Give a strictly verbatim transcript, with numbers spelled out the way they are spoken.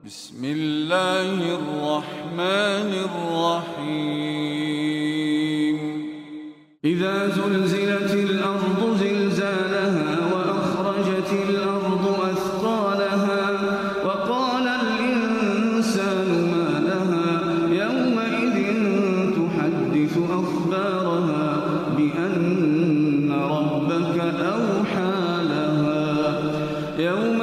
بسم الله الرحمن الرحيم إذا زلزلت الأرض زلزالها وأخرجت الأرض أثقالها وقال الإنسان ما لها يومئذ تحدث أخبارها بأن ربك أوحى لها يوم